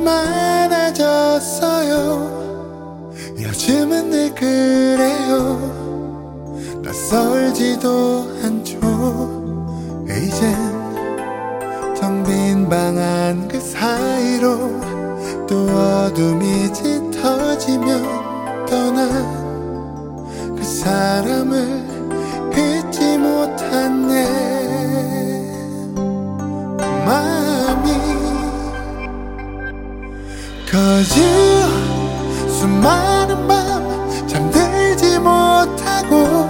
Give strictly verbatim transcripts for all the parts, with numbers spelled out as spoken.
많아졌어요. 요즘은 늘 그래요. 낯설지도 않죠. 이젠 텅 빈 방 안 그 사이로 또 어둠이 짙어지면 떠난 그 사람을 잊지 못한 내 마음이 Cause you 수많은 밤 잠들지 못하고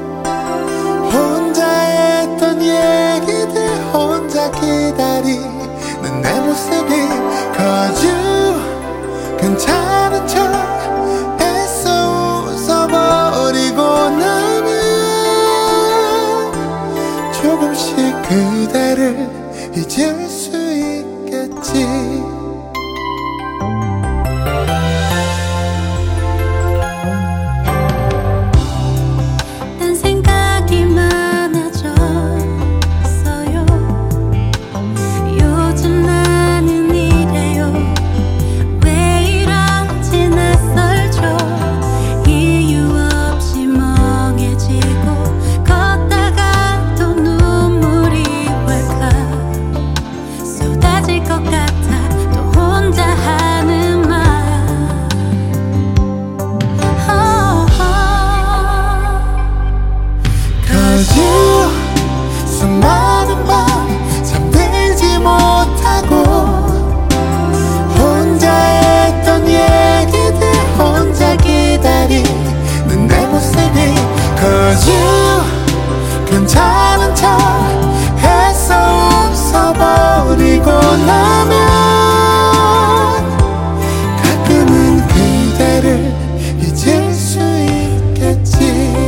혼자 했던 얘기들 혼자 기다리는 내 모습이 Cause you 괜찮은 척 애써 웃어버리고 나면 조금씩 그대를 잊을 수 있겠지. 수많은 밤 잠들지 못하고 혼자 했던 얘기들 혼자 기다리는 내 모습이 Cause you 괜찮은 척 애써 웃어버리고 나면 가끔은 그대를 잊을 수 있겠지.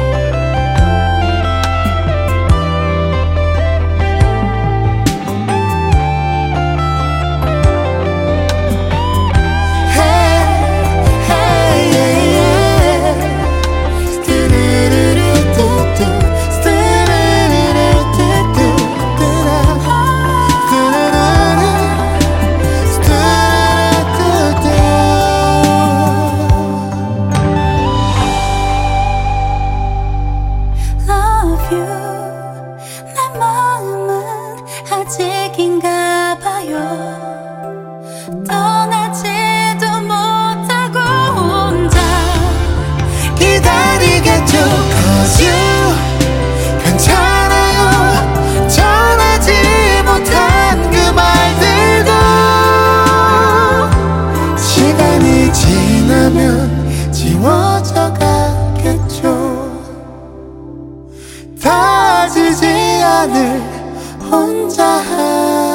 내 마음은 아직인가 봐요. 떠나지도 못하고 혼자 기다리겠죠. Cause you 괜찮아요. 전하지 못한 그 말들도 시간이 지나면 지워져 가겠죠. 다지지 않을 혼자